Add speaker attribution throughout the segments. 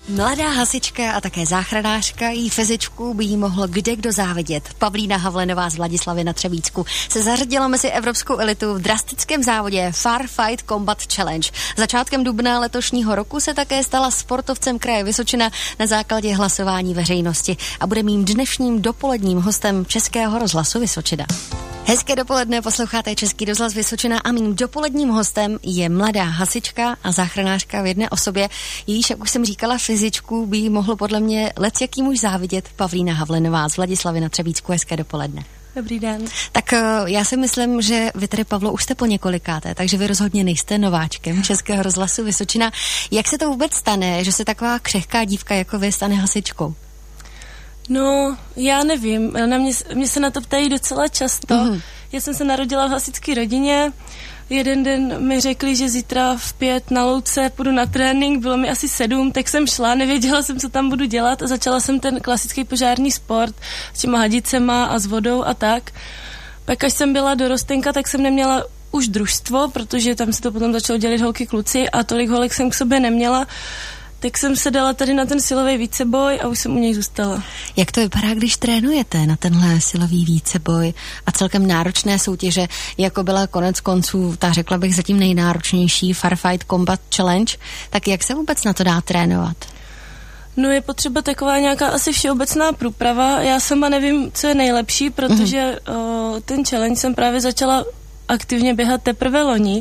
Speaker 1: Mladá hasička a také záchranářka, jí fyzičku by jí mohl kdekdo závidět. Pavlína Havlenová z Vladislavy na Třebíčsku se zařadila mezi evropskou elitu v drastickém závodě Firefight Combat Challenge. Začátkem dubna letošního roku se také stala sportovcem kraje Vysočina na základě hlasování veřejnosti a bude mým dnešním dopoledním hostem Českého rozhlasu Vysočina. Hezké dopoledne, posloucháte Český rozhlas Vysočina a mým dopoledním hostem je mladá hasička a záchranářka v jedné osobě. Jejíž, jak už jsem říkala, fyzičku by jí mohl podle mě jaký muž závidět, Pavlína Havlenová z Vladislavy na Třebíčku. Hezké dopoledne.
Speaker 2: Dobrý den.
Speaker 1: Tak já si myslím, že vy tady, Pavlo, už jste po několikáté, takže vy rozhodně nejste nováčkem Českého rozhlasu Vysočina. Jak se to vůbec stane, že se taková křehká dívka jako vy stane hasičkou?
Speaker 2: No, já nevím, mě se na to ptají docela často. Mm-hmm. Já jsem se narodila v hasičské rodině, jeden den mi řekli, že zítra v 5 na louce půjdu na trénink, bylo mi asi 7, tak jsem šla, nevěděla jsem, co tam budu dělat a začala jsem ten klasický požární sport s těma hadicema a s vodou a tak. Pak až jsem byla dorostenka, tak jsem neměla už družstvo, protože tam se to potom začalo dělit holky kluci a tolik holek jsem k sobě neměla. Tak jsem se dala tady na ten silový víceboj a už jsem u něj zůstala.
Speaker 1: Jak to vypadá, když trénujete na tenhle silový víceboj a celkem náročné soutěže, jako byla konec konců, ta řekla bych zatím nejnáročnější Firefight Combat Challenge, tak jak se vůbec na to dá trénovat?
Speaker 2: No je potřeba taková nějaká asi všeobecná průprava. Já sama nevím, co je nejlepší, protože ten challenge jsem právě začala aktivně běhat teprve loni.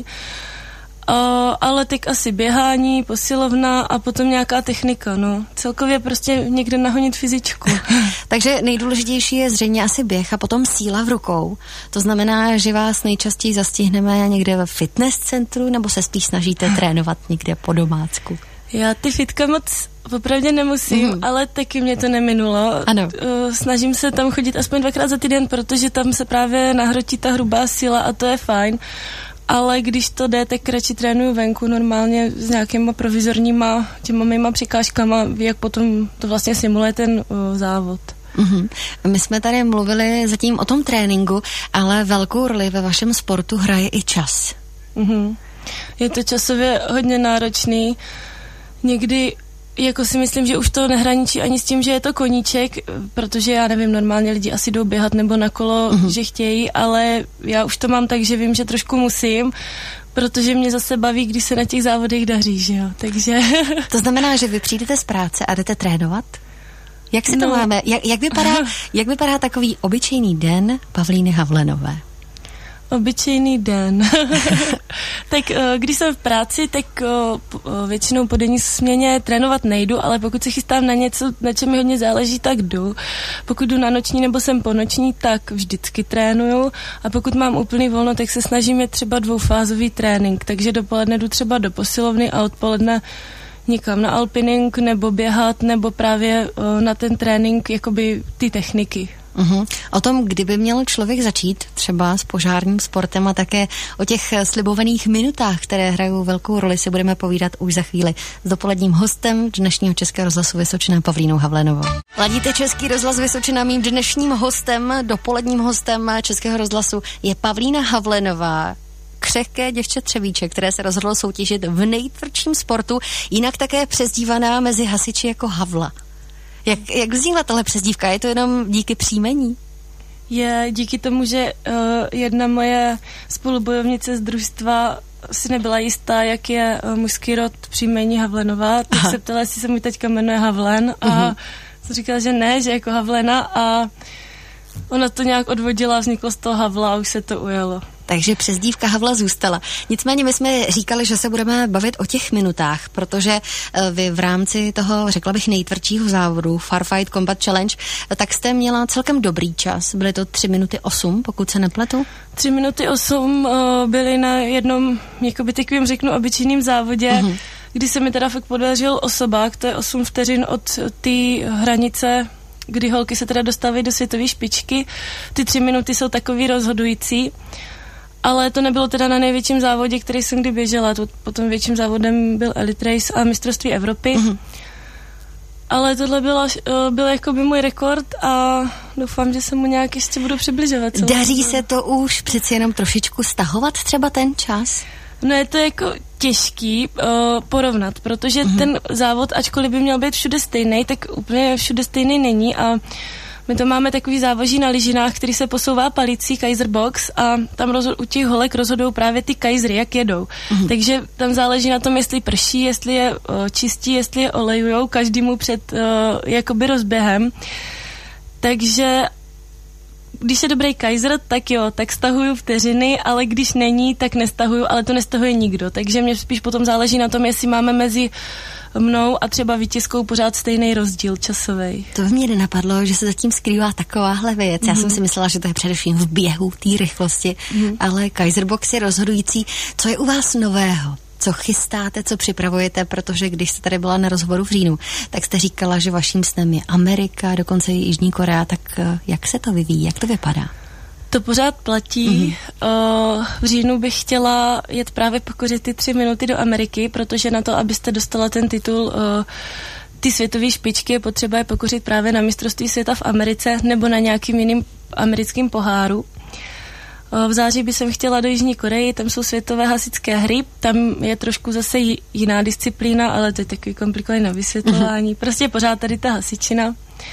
Speaker 2: Ale teď asi běhání, posilovna a potom nějaká technika, no. Celkově prostě někde nahonit fyzičku.
Speaker 1: Takže nejdůležitější je zřejmě asi běh a potom síla v rukou. To znamená, že vás nejčastěji zastihneme někde ve fitness centru nebo se spíš snažíte trénovat někde po domácku?
Speaker 2: Já ty fitka moc opravdu nemusím, ale taky mě to neminulo.
Speaker 1: Ano.
Speaker 2: Snažím se tam chodit aspoň 2krát za týden, protože tam se právě nahrotí ta hrubá síla a to je fajn. Ale když to jde, tak radši trénuju venku normálně s nějakýma provizorníma těma mýma překážkama, jak potom to vlastně simuluje ten závod.
Speaker 1: Mm-hmm. My jsme tady mluvili zatím o tom tréninku, ale velkou roli ve vašem sportu hraje i čas.
Speaker 2: Mm-hmm. Je to časově hodně náročný. Někdy jako si myslím, že už to nehraničí ani s tím, že je to koníček, protože já nevím, normálně lidi asi jdou běhat nebo na kolo, že chtějí, ale já už to mám tak, že vím, že trošku musím, protože mě zase baví, když se na těch závodech daří, že jo, takže...
Speaker 1: To znamená, že vy přijdete z práce a jdete trénovat? Jak si to máme? Jak vypadá takový obyčejný den Pavlíny Havlenové? Obyčejný
Speaker 2: den. Tak když jsem v práci, tak většinou po denní směně trénovat nejdu, ale pokud se chystám na něco, na čem mi hodně záleží, tak jdu. Pokud jdu na noční nebo jsem po noční, tak vždycky trénuju a pokud mám úplný volno, tak se snažím je třeba dvoufázový trénink, takže dopoledne jdu třeba do posilovny a odpoledne někam na alpining nebo běhat nebo právě na ten trénink jakoby ty techniky.
Speaker 1: Uhum. O tom, kdyby měl člověk začít třeba s požárním sportem a také o těch slibovaných minutách, které hrajou velkou roli, si budeme povídat už za chvíli s dopoledním hostem dnešního Českého rozhlasu Vysočina Pavlínou Havlenovou. Ladíte Český rozhlas Vysočina, mým dnešním hostem, dopoledním hostem Českého rozhlasu je Pavlína Havlenová, křehké děvče Třebíček, které se rozhodlo soutěžit v nejtvrdším sportu, jinak také přezdívaná mezi hasiči jako Havla. Jak vznikla tahle přezdívka? Je to jenom díky příjmení?
Speaker 2: Je díky tomu, že jedna moje spolubojovnice z družstva si nebyla jistá, jak je mužský rod příjmení Havlenová, tak se ptala, jestli se můj teďka jmenuje Havlen a jsem říkala, že ne, že jako Havlena a ona to nějak odvodila, vzniklo z toho Havla a už se to ujalo.
Speaker 1: Takže přezdívka Havla zůstala. Nicméně my jsme říkali, že se budeme bavit o těch minutách, protože vy v rámci toho, řekla bych, nejtvrdšího závodu Firefight Combat Challenge, tak jste měla celkem dobrý čas. Byly to 3 minuty 8, pokud se nepletu?
Speaker 2: 3 minuty 8 byly na jednom, jakoby takovým řeknu, obyčejným závodě, kdy se mi teda fakt podařil osobák, to je 8 vteřin od té hranice, kdy holky se teda dostávají do světové špičky. Ty 3 minuty jsou takový rozhodující. Ale to nebylo teda na největším závodě, který jsem kdy běžela. Potom větším závodem byl Elite Race a mistrovství Evropy. Ale tohle byl jakoby můj rekord a doufám, že se mu nějak ještě budu přibližovat.
Speaker 1: Daří se to už přeci jenom trošičku stahovat třeba ten čas?
Speaker 2: No je to jako těžký porovnat, protože ten závod, ačkoliv by měl být všude stejný, tak úplně všude stejný není a my to máme takový závaží na lyžinách, který se posouvá palicí Kaiser Box a tam u těch holek rozhodou právě ty Kaisery, jak jedou. Takže tam záleží na tom, jestli prší, jestli je čistí, jestli je olejujou každému před jakoby rozběhem. Takže když je dobrý Kaiser, tak jo, tak stahuju vteřiny, ale když není, tak nestahuju, ale to nestahuje nikdo. Takže mě spíš potom záleží na tom, jestli máme mezi mnou a třeba vítězkou pořád stejný rozdíl časový.
Speaker 1: To by mě nenapadlo, že se zatím skrývá takováhle věc. Já jsem si myslela, že to je především v běhu, té rychlosti, ale Kaiser Box je rozhodující. Co je u vás nového? Co chystáte, co připravujete, protože když jste tady byla na rozhovoru v říjnu, tak jste říkala, že vaším snem je Amerika, dokonce i Jižní Korea, tak jak se to vyvíjí, jak to vypadá?
Speaker 2: To pořád platí. V říjnu bych chtěla jet právě pokořit ty 3 minuty do Ameriky, protože na to, abyste dostala ten titul ty světové špičky, je potřeba je pokořit právě na mistrovství světa v Americe nebo na nějakým jiným americkým poháru. V září bych chtěla do Jižní Koreji, tam jsou světové hasičské hry, tam je trošku zase jiná disciplína, ale to je takový komplikovaný na vysvětlování. Prostě pořád tady ta hasičina.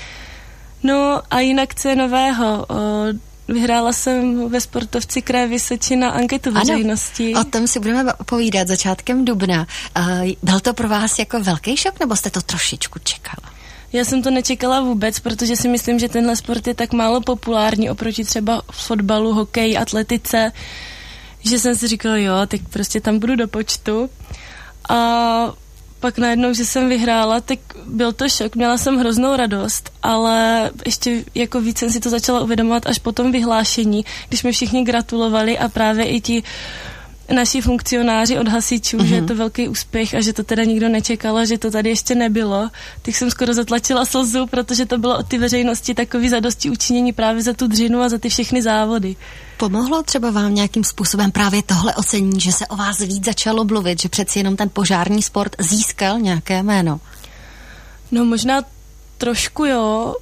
Speaker 2: No a jinak co je nového? Vyhrála jsem ve sportovci kraje Vysočina anketu veřejnosti.
Speaker 1: Ano, o tom si budeme povídat začátkem dubna. Byl to pro vás jako velký šok, nebo jste to trošičku čekala?
Speaker 2: Já jsem to nečekala vůbec, protože si myslím, že tenhle sport je tak málo populární oproti třeba fotbalu, hokeji, atletice, že jsem si říkala, jo, tak prostě tam budu do počtu. A pak najednou, že jsem vyhrála, tak byl to šok, měla jsem hroznou radost, ale ještě jako víc jsem si to začala uvědomovat až po tom vyhlášení, když mi všichni gratulovali a právě i ti naši funkcionáři od hasičů, že je to velký úspěch a že to teda nikdo nečekal, že to tady ještě nebylo. Tak jsem skoro zatlačila slzu, protože to bylo od ty veřejnosti takový zadosti učinění právě za tu dřinu a za ty všechny závody.
Speaker 1: Pomohlo třeba vám nějakým způsobem právě tohle ocenění, že se o vás víc začalo mluvit, že přeci jenom ten požární sport získal nějaké jméno?
Speaker 2: No možná trošku jo.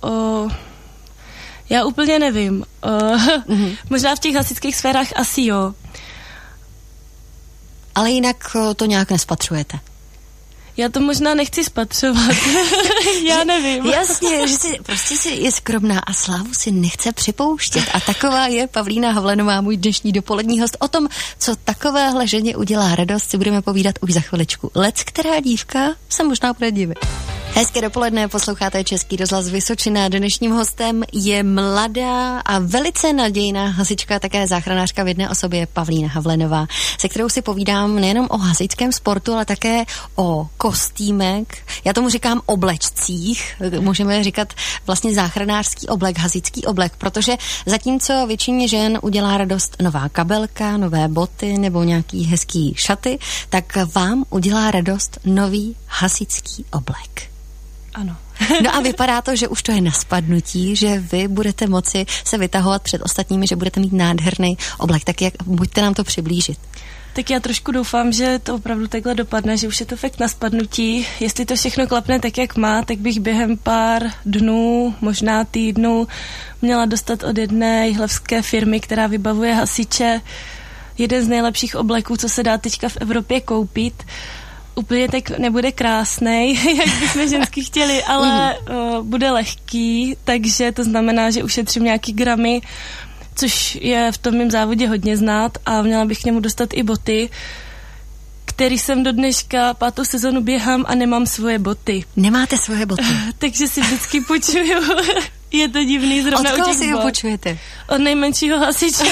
Speaker 2: Já úplně nevím. Možná v těch hasičských sférách asi jo.
Speaker 1: Ale jinak to nějak nespatřujete.
Speaker 2: Já to možná nechci spatřovat. Já nevím.
Speaker 1: Jasně, že si je skromná a slávu si nechce připouštět. A taková je Pavlína Havlenová, můj dnešní dopolední host. O tom, co takovéhle ženě udělá radost, si budeme povídat už za chviličku. Která dívka se možná bude divit. Hezké dopoledne, posloucháte Český rozhlas Vysočina. Dnešním hostem je mladá a velice nadějná hasička, také záchranářka v jedné osobě Pavlína Havlenová, se kterou si povídám nejenom o hasičském sportu, ale také o kostýmek. Já tomu říkám oblečcích, můžeme říkat vlastně záchranářský oblek, hasičský oblek, protože zatímco většině žen udělá radost nová kabelka, nové boty nebo nějaký hezký šaty, tak vám udělá radost nový hasičský oblek.
Speaker 2: Ano.
Speaker 1: No a vypadá to, že už to je na spadnutí, že vy budete moci se vytahovat před ostatními, že budete mít nádherný oblek. Tak buďte nám to přiblížit.
Speaker 2: Tak já trošku doufám, že to opravdu takhle dopadne, že už je to fakt na spadnutí. Jestli to všechno klapne tak, jak má, tak bych během pár dnů, možná týdnů, měla dostat od jedné jihlavské firmy, která vybavuje hasiče, jeden z nejlepších obleků, co se dá teďka v Evropě koupit. Úplně tak nebude krásnej, jak bychom ženský chtěli, ale bude lehký, takže to znamená, že ušetřím nějaký gramy, což je v tom mém závodě hodně znát a měla bych k němu dostat i boty, který jsem do dneška 5. sezonu běhám a nemám svoje boty.
Speaker 1: Nemáte svoje boty?
Speaker 2: Takže si vždycky půjčuju. Je to divný zrovna u těch bot.
Speaker 1: Od koho si ho půjčujete?
Speaker 2: Od nejmenšího hasiče,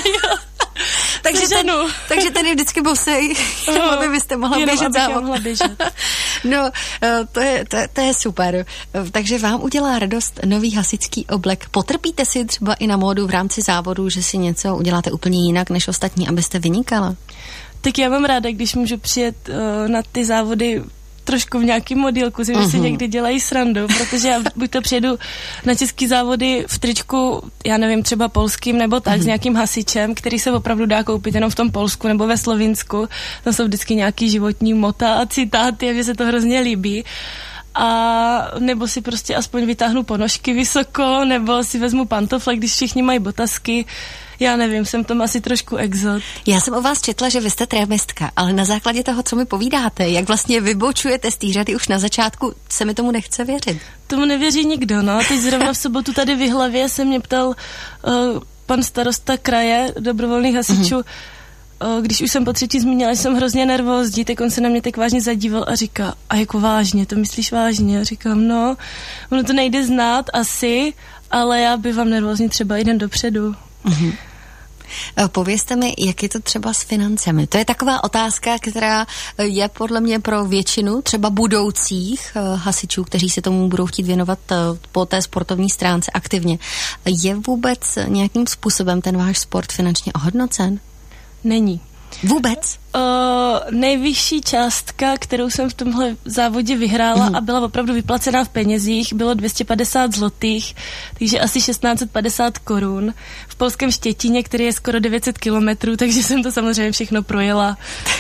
Speaker 1: takže ten je vždycky bosej, aby byste mohla běžet závod. No, to je super. Takže vám udělá radost nový hasičský oblek. Potrpíte si třeba i na módu v rámci závodu, že si něco uděláte úplně jinak než ostatní, abyste vynikala?
Speaker 2: Tak já mám ráda, když můžu přijet na ty závody trošku v nějakým modílku, si si někdy dělají srandu, protože já buď to přijedu na český závody v tričku, já nevím, třeba polským nebo tak, s nějakým hasičem, který se opravdu dá koupit jenom v tom Polsku nebo ve Slovinsku. Tam jsou vždycky nějaký životní mota a citáty a mně se to hrozně líbí. A nebo si prostě aspoň vytáhnu ponožky vysoko, nebo si vezmu pantofle, když všichni mají botasky. Já nevím, jsem tom asi trošku exot.
Speaker 1: Já jsem o vás četla, že vy jste trémistka, ale na základě toho, co mi povídáte, jak vlastně vybočujete z té řady už na začátku, se mi tomu nechce věřit.
Speaker 2: Tomu nevěří nikdo, no. Teď zrovna v sobotu tady v Jihlavě se mě ptal pan starosta kraje dobrovolných hasičů, když už jsem po třetí zmínila, že jsem hrozně nervózní, tak on se na mě tak vážně zadíval a říká, a jako vážně, to myslíš vážně? A říkám, no, ono to nejde znát asi, ale já bývám nervózní třeba i den dopředu.
Speaker 1: Mhm. Povězte mi, jak je to třeba s financemi. To je taková otázka, která je podle mě pro většinu třeba budoucích hasičů, kteří se tomu budou chtít věnovat po té sportovní stránce aktivně. Je vůbec nějakým způsobem ten váš sport finančně ohodnocen?
Speaker 2: Není.
Speaker 1: Vůbec?
Speaker 2: Nejvyšší částka, kterou jsem v tomhle závodě vyhrála a byla opravdu vyplacená v penězích, bylo 250 zlotých, takže asi 1650 korun v polském Štětíně, který je skoro 900 kilometrů, takže jsem to samozřejmě všechno projela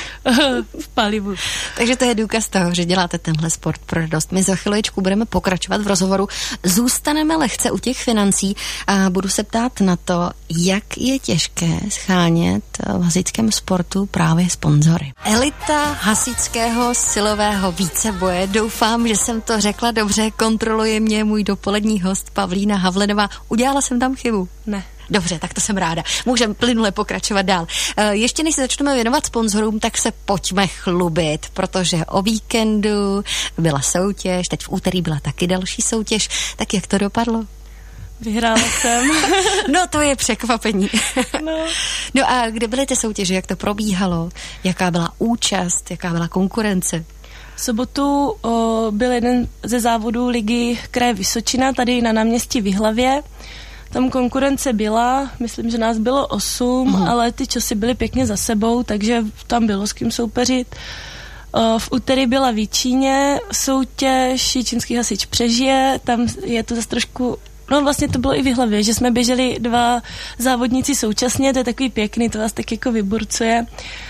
Speaker 2: v palivu.
Speaker 1: Takže to je důkaz toho, že děláte tenhle sport pro radost. My za chviličku budeme pokračovat v rozhovoru. Zůstaneme lehce u těch financí a budu se ptát na to, jak je těžké schánět v hasičském sportu právě sponzory. Elita hasičského silového víceboje. Doufám, že jsem to řekla dobře. Kontroluje mě můj dopolední host Pavlína Havlenová. Udělala jsem tam chybu?
Speaker 2: Ne.
Speaker 1: Dobře, tak to jsem ráda. Můžeme plynule pokračovat dál. Ještě než se začneme věnovat sponzorům, tak se pojďme chlubit, protože o víkendu byla soutěž, teď v úterý byla taky další soutěž. Tak jak to dopadlo?
Speaker 2: Vyhrála jsem.
Speaker 1: No to je překvapení.
Speaker 2: No.
Speaker 1: No a kde byly ty soutěže, jak to probíhalo? Jaká byla účast, jaká byla konkurence?
Speaker 2: V sobotu byl jeden ze závodů ligy kraje Vysočina, tady na náměstí v Jihlavě. Tam konkurence byla, myslím, že nás bylo 8, ale ty časy byly pěkně za sebou, takže tam bylo s kým soupeřit. V úterý byla v Jíčíně soutěž Jíčínský hasič přežije, tam je to zase trošku, no vlastně to bylo i v Jihlavě, že jsme běželi 2 závodníci současně, to je takový pěkný, to vás tak jako vyburcuje.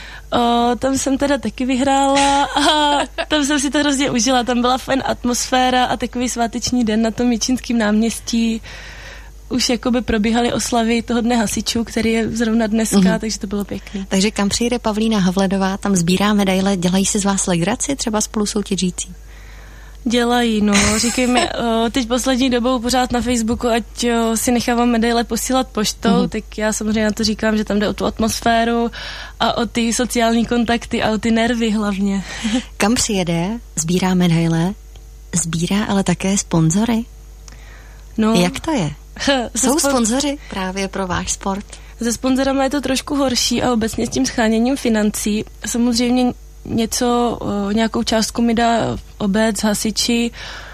Speaker 2: Tam jsem teda taky vyhrála a tam jsem si to hrozně užila, tam byla fajn atmosféra a takový sváteční den na tom Jíčínském náměstí. Už jakoby probíhaly oslavy toho dne hasičů, který je zrovna dneska, takže to bylo pěkné.
Speaker 1: Takže kam přijde Pavlína Havlenová, tam sbírá medaile, dělají si z vás legraci, třeba spolu soutěžící?
Speaker 2: Dělají, no. Říkej mi, teď poslední dobou pořád na Facebooku, ať si nechávám medaile posílat poštou, tak já samozřejmě na to říkám, že tam jde o tu atmosféru a o ty sociální kontakty a o ty nervy hlavně.
Speaker 1: Kam přijede, sbírá medaile, sbírá ale také sponzory?
Speaker 2: No.
Speaker 1: Jak to je? Jsou sponzoři právě pro váš sport?
Speaker 2: Se sponzorama je to trošku horší a obecně s tím scháněním financí. Samozřejmě nějakou částku mi dá obec, hasiči,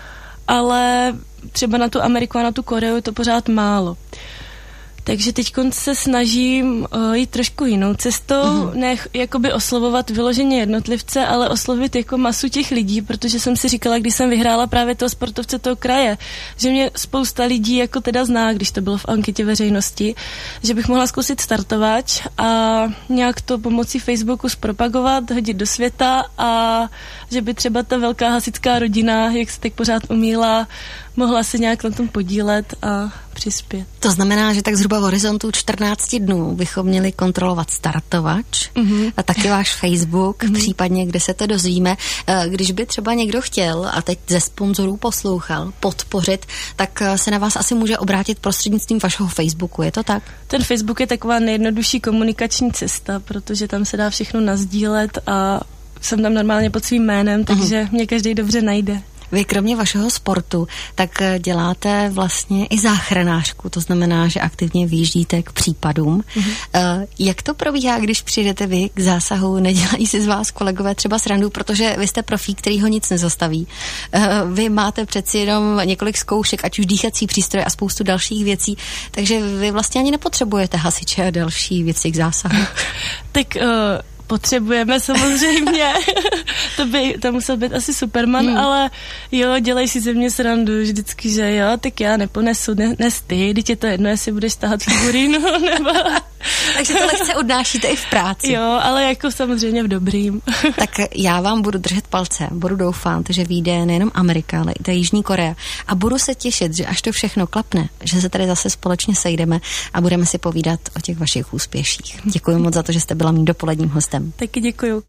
Speaker 2: ale třeba na tu Ameriku a na tu Koreu je to pořád málo. Takže teď se snažím jít trošku jinou cestou, ne jakoby oslovovat vyloženě jednotlivce, ale oslovit jako masu těch lidí, protože jsem si říkala, když jsem vyhrála právě toho sportovce toho kraje, že mě spousta lidí jako teda zná, když to bylo v anketě veřejnosti, že bych mohla zkusit startovač a nějak to pomocí Facebooku zpropagovat, hodit do světa a že by třeba ta velká hasičská rodina, jak se tak pořád umíla, mohla se nějak na tom podílet a přispět. To
Speaker 1: znamená, že tak zhruba v horizontu 14 dnů bychom měli kontrolovat startovač a taky váš Facebook, případně kde se to dozvíme. Když by třeba někdo chtěl a teď ze sponzorů poslouchal, podpořit, tak se na vás asi může obrátit prostřednictvím vašeho Facebooku, je to tak?
Speaker 2: Ten Facebook je taková nejjednodušší komunikační cesta, protože tam se dá všechno nasdílet a jsem tam normálně pod svým jménem, takže mě každý dobře najde.
Speaker 1: Vy kromě vašeho sportu, tak děláte vlastně i záchranářku, to znamená, že aktivně vyjíždíte k případům. Jak to probíhá, když přijdete vy k zásahu, nedělají si z vás kolegové třeba srandu, protože vy jste profík, který ho nic nezastaví. Vy máte přeci jenom několik zkoušek, ať už dýchací přístroje a spoustu dalších věcí, takže vy vlastně ani nepotřebujete hasiče a další věci k zásahu.
Speaker 2: Tak potřebujeme samozřejmě. To musel být asi Superman, ale jo, dělej si ze mě srandu vždycky, že jo, tak já neponesu, nes ty, teď je to jedno, jestli budeš tahat figurínu, nebo...
Speaker 1: Takže to lehce odnášíte i v práci.
Speaker 2: Jo, ale jako samozřejmě v dobrým.
Speaker 1: Tak já vám budu držet palce, budu doufat, že vyjde nejenom Amerika, ale i ta Jižní Korea. A budu se těšit, že až to všechno klapne, že se tady zase společně sejdeme a budeme si povídat o těch vašich úspěších. Děkuji moc za to, že jste byla mým dopoledním hostem.
Speaker 2: Taky děkuju.